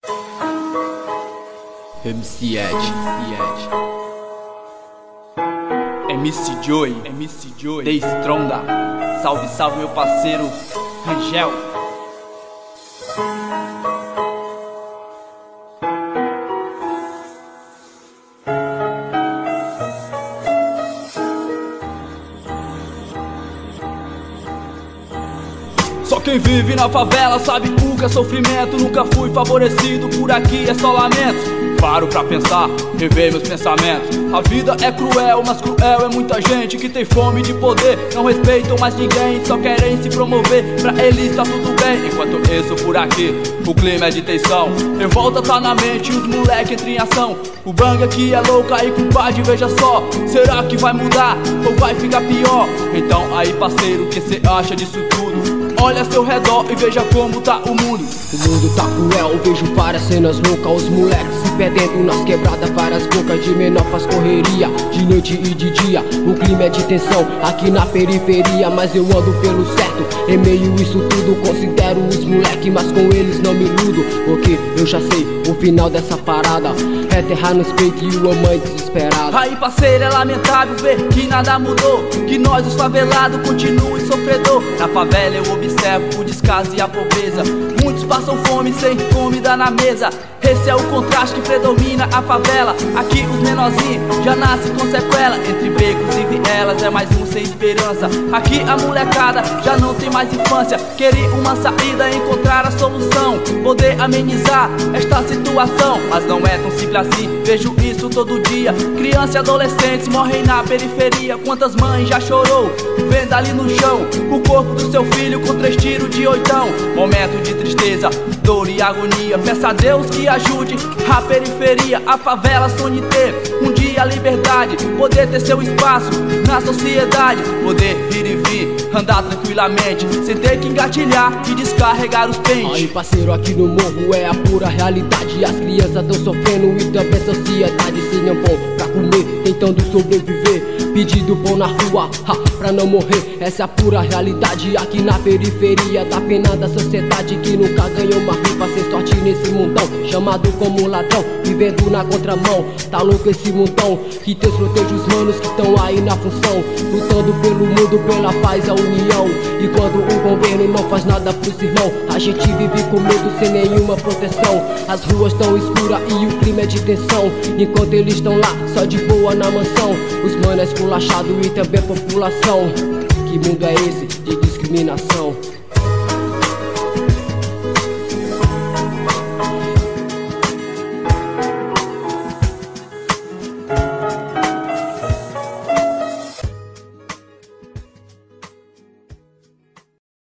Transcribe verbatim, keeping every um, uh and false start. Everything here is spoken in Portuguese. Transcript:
M C Ed, M C Joey, M C Joey, The Stronda. Salve, salve meu parceiro Rangel. Só quem vive na favela sabe o que é sofrimento. Nunca fui favorecido, por aqui é só lamento. Paro pra pensar, rever meus pensamentos. A vida é cruel, mas cruel é muita gente que tem fome de poder. Não respeitam mais ninguém, só querem se promover. Pra eles tá tudo bem, enquanto isso por aqui o clima é de tensão. Revolta tá na mente, os moleque entram em ação. O bang aqui é louco, aí compadre, veja só. Será que vai mudar ou vai ficar pior? Então aí parceiro, o que cê acha disso tudo? Olha ao seu redor e veja como tá o mundo. O mundo tá cruel, vejo várias cenas loucas. Os moleques se perdendo nas quebradas, várias bocas de menor faz correria, de noite e de dia. O clima é de tensão aqui na periferia, mas eu ando pelo certo. Em meio isso tudo, considero os moleques, mas com eles não me iludo, porque eu já sei o final dessa parada. É terra nos peitos e o amante desesperado. Aí parceiro, é lamentável ver que nada mudou, que nós os favelados continuam sofredor. Na favela eu observo o descaso e a pobreza. Muitos passam fome sem comida na mesa. Esse é o contraste que predomina a favela. Aqui os menorzinhos já nascem com sequela. Entre becos e vielas é mais um sem esperança. Aqui a molecada já não tem mais infância. Querer uma saída, encontrar a solução, poder amenizar esta situação. Mas não é tão simples assim, vejo isso todo dia. Crianças e adolescentes morrem na periferia. Quantas mães já chorou vendo ali no chão o corpo do seu filho com três tiros de oitão. Momento de tristeza, dor e agonia. Peça a Deus que ajude a periferia. A favela sonha em ter um dia a liberdade, poder ter seu espaço na sociedade, poder ir e vir, andar tranquilamente, sem ter que engatilhar e descarregar os pentes. Aí parceiro, aqui no morro é a pura realidade. As crianças tão sofrendo e também a sociedade sem pão pra comer, tentando sobreviver, pedindo pão na rua, ha, pra não morrer. Essa é a pura realidade aqui na periferia. Da pena da sociedade que nunca ganhou uma rifa, sem sorte nesse mundão, chamado como ladrão, vivendo na contramão. Tá louco esse mundão, que Deus proteja os manos que estão aí na função, lutando pelo mundo, pela paz, a união. E quando o governo não faz nada pros irmãos, a gente vive com medo sem nenhuma proteção. As ruas tão escuras e o clima é de tensão, enquanto eles estão lá só de boa na mansão. Os manos esculachados e também população. Que mundo é esse de discriminação?